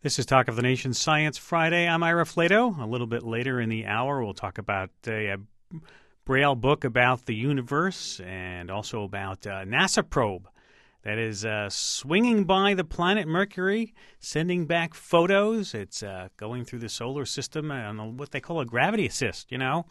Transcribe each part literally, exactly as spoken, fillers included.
This is Talk of the Nation Science Friday. I'm Ira Flato. A little bit later in the hour, we'll talk about a, a Braille book about the universe and also about a NASA probe that is uh, swinging by the planet Mercury, sending back photos. It's uh, going through the solar system on what they call a gravity assist, you know.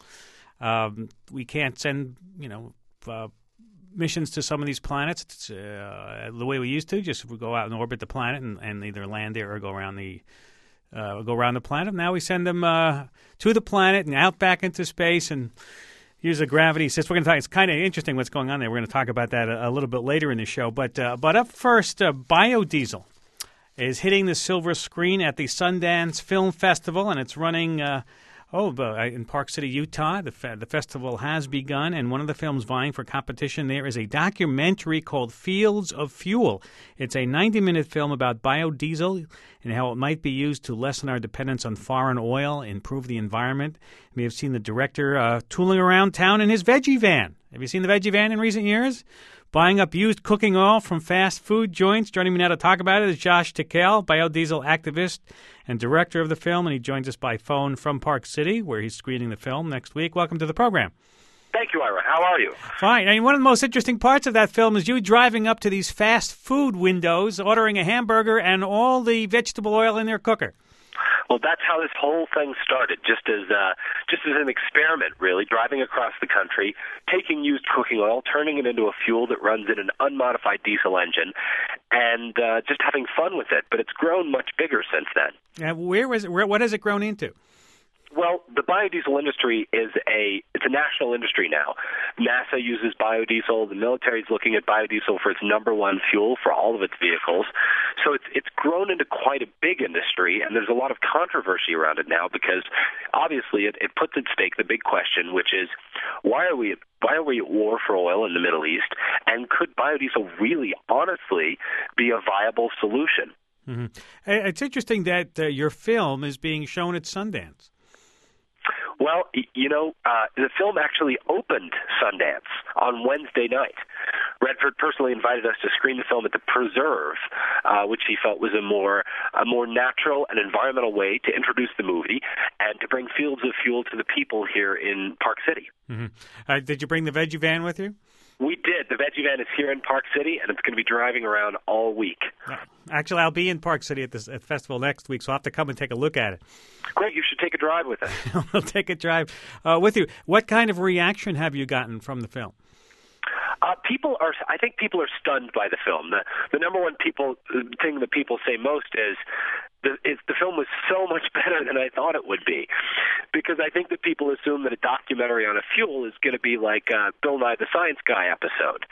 Um, we can't send, you know, uh, missions to some of these planets uh, the way we used to. Just we go out and orbit the planet and, and either land there or go around the uh, go around the planet. Now we send them uh, to the planet and out back into space and use a gravity assist. We're going to talk. It's kind of interesting what's going on there. We're going to talk about that a, a little bit later in the show. But uh, but up first, uh, biodiesel is hitting the silver screen at the Sundance Film Festival, and it's running. Uh, Oh, in Park City, Utah, the fe- the festival has begun, and one of the films vying for competition there is a documentary called Fields of Fuel. It's a ninety-minute film about biodiesel and how it might be used to lessen our dependence on foreign oil, improve the environment. You may have seen the director uh, tooling around town in his veggie van. Have you seen the veggie van in recent years? Buying up used cooking oil from fast food joints. Joining me now to talk about it is Josh Tickell, biodiesel activist and director of the film, and he joins us by phone from Park City, where he's screening the film next week. Welcome to the program. Thank you, Ira. How are you? Fine. I mean, one of the most interesting parts of that film is you driving up to these fast food windows, ordering a hamburger and all the vegetable oil in their cooker. Well, that's how this whole thing started, just as uh, just as an experiment, really, driving across the country, taking used cooking oil, turning it into a fuel that runs in an unmodified diesel engine, and uh, just having fun with it. But it's grown much bigger since then. Uh, where was it? Where, what has it grown into? Well, the biodiesel industry is a it's a national industry now. NASA uses biodiesel. The military is looking at biodiesel for its number one fuel for all of its vehicles. So it's it's grown into quite a big industry, and there's a lot of controversy around it now because obviously it, it puts at stake the big question, which is why are we why are we at war for oil in the Middle East, and could biodiesel really, honestly, be a viable solution? Mm-hmm. It's interesting that uh, your film is being shown at Sundance. Well, you know, uh, the film actually opened Sundance on Wednesday night. Redford personally invited us to screen the film at the Preserve, uh, which he felt was a more a more natural and environmental way to introduce the movie and to bring Fields of Fuel to the people here in Park City. Mm-hmm. Uh, did you bring the veggie van with you? We did. The veggie van is here in Park City, and it's going to be driving around all week. Actually, I'll be in Park City at this at festival next week, so I'll have to come and take a look at it. Great. You should take a drive with us. We'll take a drive uh, with you. What kind of reaction have you gotten from the film? Uh, people are. I think people are stunned by the film. The, the number one people thing that people say most is the, is the film was so much better than I thought it would be, because I think that people assume that a documentary on a fuel is going to be like uh, Bill Nye the Science Guy episode,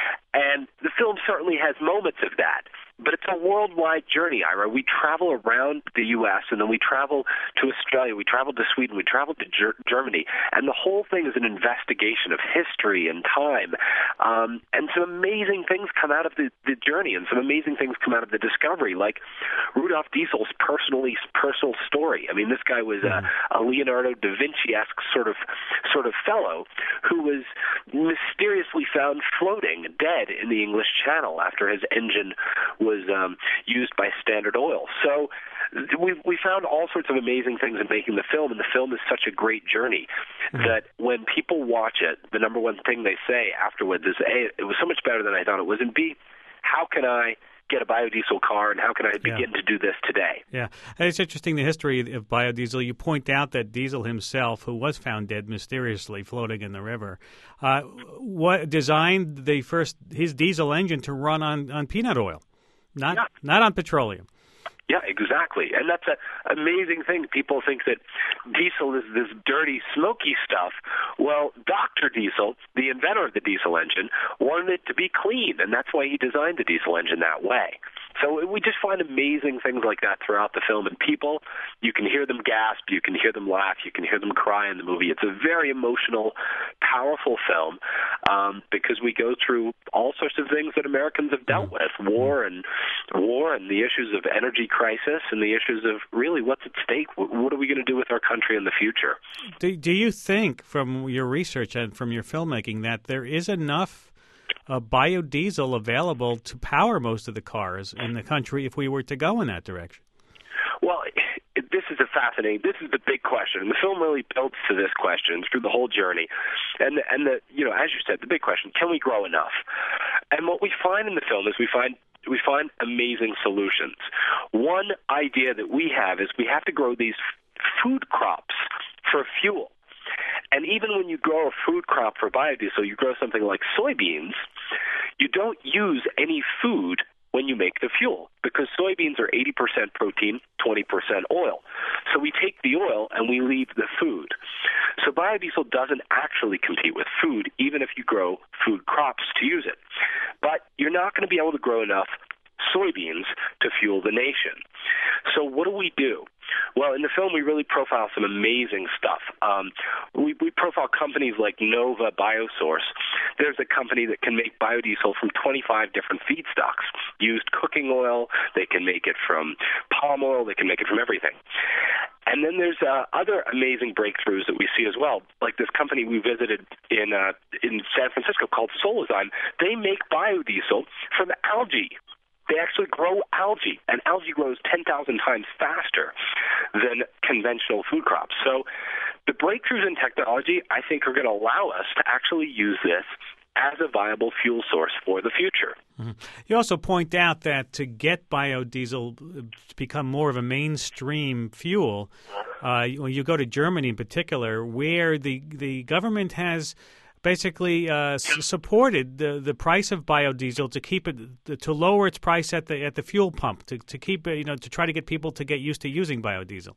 and the film certainly has moments of that. But it's a worldwide journey, Ira. We travel around the U S, and then we travel to Australia, we travel to Sweden, we travel to Ger- Germany, and the whole thing is an investigation of history and time. Um, and some amazing things come out of the, the journey, and some amazing things come out of the discovery, like Rudolf Diesel's personally personal story. I mean, this guy was a, a Leonardo da Vinci-esque sort of sort of fellow who was mysteriously found floating dead in the English Channel after his engine was um, used by Standard Oil. So we we found all sorts of amazing things in making the film, and the film is such a great journey mm-hmm. that when people watch it, the number one thing they say afterwards is, A, it was so much better than I thought it was, and B, how can I get a biodiesel car, and how can I begin yeah. to do this today? Yeah. It's interesting, the history of biodiesel. You point out that Diesel himself, who was found dead mysteriously floating in the river, uh, what designed the first his diesel engine to run on, on peanut oil, not yeah. not on petroleum. Yeah, exactly. And that's an amazing thing. People think that diesel is this dirty, smoky stuff. Well, Doctor Diesel, the inventor of the diesel engine, wanted it to be clean, and that's why he designed the diesel engine that way. So we just find amazing things like that throughout the film. And people, you can hear them gasp, you can hear them laugh, you can hear them cry in the movie. It's a very emotional, powerful film um, because we go through all sorts of things that Americans have dealt with, war and war and the issues of energy crisis and the issues of really what's at stake. What are we going to do with our country in the future? Do, do you think, from your research and from your filmmaking, that there is enough uh, biodiesel available to power most of the cars in the country if we were to go in that direction? Well, it, this is a fascinating. This is the big question, and the film really builds to this question through the whole journey. And and the you know, as you said, the big question: can we grow enough? And what we find in the film is we find we find amazing solutions. One idea that we have is we have to grow these food crops for fuel. And even when you grow a food crop for biodiesel, you grow something like soybeans, you don't use any food when you make the fuel, because soybeans are eighty percent protein, twenty percent oil. So we take the oil and we leave the food. So biodiesel doesn't actually compete with food, even if you grow food crops to use it. But you're not going to be able to grow enough soybeans to fuel the nation. So what do we do? Well, in the film, we really profile some amazing stuff. Um, we, we profile companies like Nova Biosource. There's a company that can make biodiesel from twenty-five different feedstocks. Used cooking oil, they can make it from palm oil, they can make it from everything. And then there's uh, other amazing breakthroughs that we see as well, like this company we visited in uh, in San Francisco called Solazyme. They make biodiesel from algae. They actually grow algae, and algae grows ten thousand times faster than conventional food crops. So the breakthroughs in technology, I think, are going to allow us to actually use this as a viable fuel source for the future. Mm-hmm. You also point out that to get biodiesel to become more of a mainstream fuel, uh, when you go to Germany in particular, where the, the government has basically uh, s- supported the the price of biodiesel to keep it to lower its price at the at the fuel pump to to keep it, you know, to try to get people to get used to using biodiesel.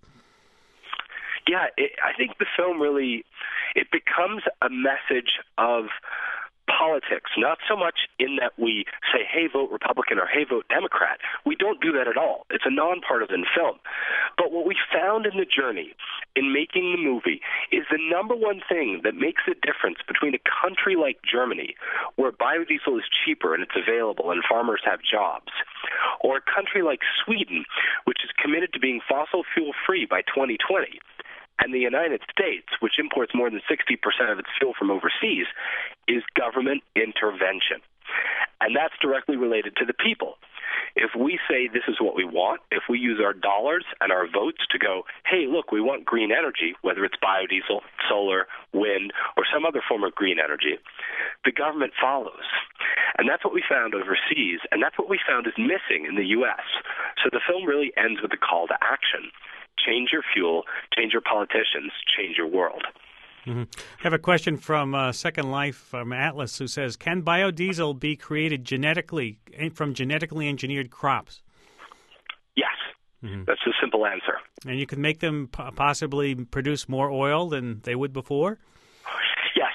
Yeah, it, I think the film really it becomes a message of politics, not so much in that we say, hey, vote Republican or hey, vote Democrat. We don't do that at all. It's a nonpartisan film. But what we found in the journey in making the movie is the number one thing that makes a difference between a country like Germany, where biodiesel is cheaper and it's available and farmers have jobs, or a country like Sweden, which is committed to being fossil fuel free by twenty twenty, and the United States, which imports more than sixty percent of its fuel from overseas, is government intervention. And that's directly related to the people. If we say this is what we want, if we use our dollars and our votes to go, hey, look, we want green energy, whether it's biodiesel, solar, wind, or some other form of green energy, the government follows. And that's what we found overseas, and that's what we found is missing in the U S. So the film really ends with a call to action. Change your fuel, change your politicians, change your world. Mm-hmm. I have a question from uh, Second Life from Atlas who says, can biodiesel be created genetically from genetically engineered crops? Yes. Mm-hmm. That's the simple answer. And you could make them p- possibly produce more oil than they would before? Yes.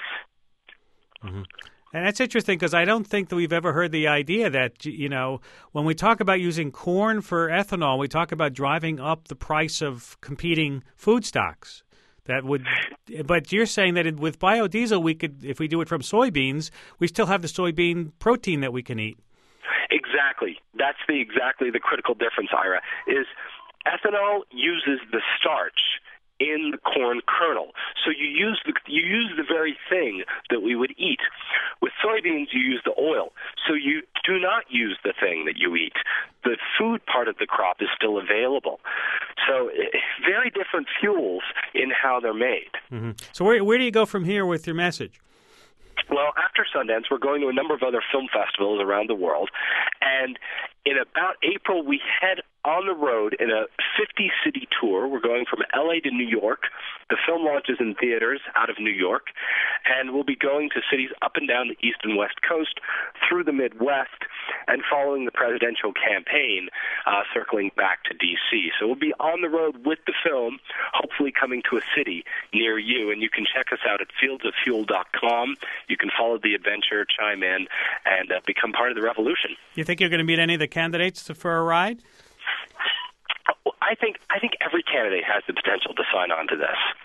Mm-hmm. And that's interesting because I don't think that we've ever heard the idea that, you know, when we talk about using corn for ethanol, we talk about driving up the price of competing food stocks. That would, but you're saying that it, with biodiesel, we could, if we do it from soybeans, we still have the soybean protein that we can eat. Exactly. That's the exactly the critical difference, Ira, is ethanol uses the starch in the corn kernel. So you use the you use the very thing that we would eat. With soybeans, you use the oil. So you do not use the thing that you eat. The food part of the crop is still available. So very different fuels in how they're made. Mm-hmm. So where where do you go from here with your message? Well, after Sundance, we're going to a number of other film festivals around the world. And in about April, we head on the road in a fifty-city tour. We're going from L A to New York. The film launches in theaters out of New York. And we'll be going to cities up and down the East and West Coast, through the Midwest, and following the presidential campaign, uh, circling back to D C. So we'll be on the road with the film, hopefully coming to a city near you. And you can check us out at fields of fuel dot com. You can follow the adventure, chime in, and uh, become part of the revolution. You think you're going to meet any of the candidates for a ride? I think I think every candidate has the potential to sign on to this.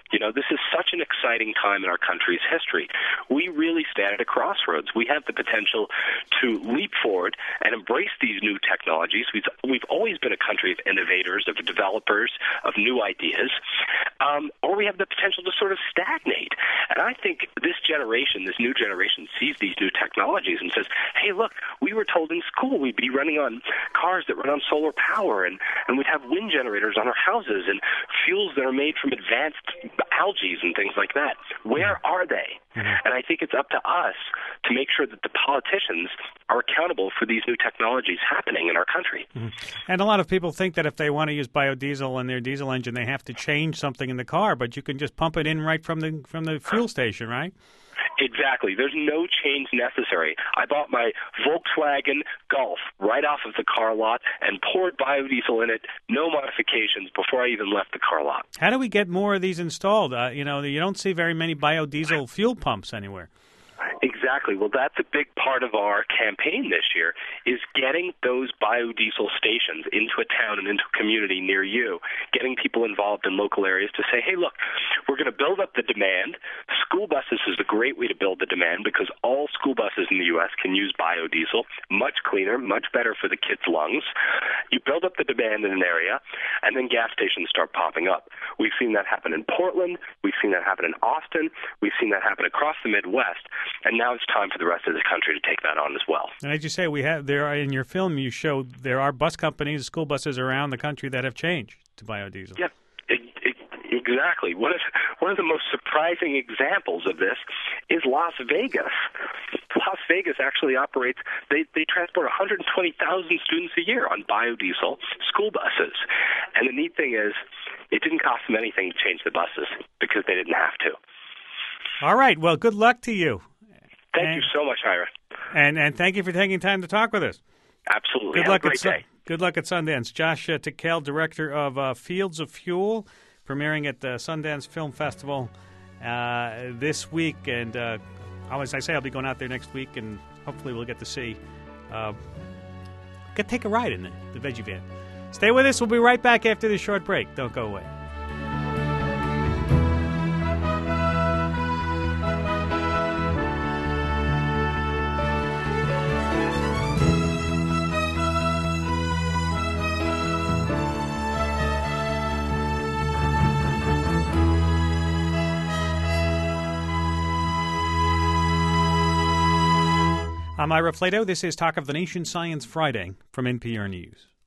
You know, this is such an exciting time in our country's history. We really stand at a crossroads. We have the potential to leap forward and embrace these new technologies. We've, we've always been a country of innovators, of developers, of new ideas, um, or we have the potential to sort of stagnate. And I think this generation, this new generation, sees these new technologies and says, hey, look, we were told in school we'd be running on cars that run on solar power, and, and we'd have wind generators on our houses and fuels that are made from advanced algae and things like that. Where are they? Mm-hmm. And I think it's up to us to make sure that the politicians are accountable for these new technologies happening in our country. Mm-hmm. And a lot of people think that if they want to use biodiesel in their diesel engine, they have to change something in the car, but you can just pump it in right from the from the fuel station, right? Exactly. There's no change necessary. I bought my Volkswagen Golf right off of the car lot and poured biodiesel in it, no modifications, before I even left the car lot. How do we get more of these installed? Uh, you know, you don't see very many biodiesel fuel pumps anywhere. Exactly. Well, that's a big part of our campaign this year, is getting those biodiesel stations into a town and into a community near you, getting people involved in local areas to say, hey, look, we're going to build up the demand. School buses is a great way to build the demand because all school buses in the U S can use biodiesel, much cleaner, much better for the kids' lungs. You build up the demand in an area, and then gas stations start popping up. We've seen that happen in Portland. We've seen that happen in Austin. We've seen that happen across the Midwest. And now it's time for the rest of the country to take that on as well. And as you say, we have there are, in your film you show there are bus companies, school buses around the country that have changed to biodiesel. Yeah, it, it, exactly. One of one of the most surprising examples of this is Las Vegas. Las Vegas actually operates, they, they transport one hundred twenty thousand students a year on biodiesel school buses. And the neat thing is, it didn't cost them anything to change the buses because they didn't have to. All right. Well, good luck to you. Thank and, you so much, Ira. And and thank you for taking time to talk with us. Absolutely. Good Have luck a great at day. Good luck at Sundance. Josh uh, Tickell, director of uh, Fields of Fuel, premiering at the Sundance Film Festival uh, this week. And uh, as I say, I'll be going out there next week, and hopefully we'll get to see, uh, get take a ride in the, the Veggie Van. Stay with us. We'll be right back after this short break. Don't go away. I'm Ira Flato. This is Talk of the Nation Science Friday from N P R News.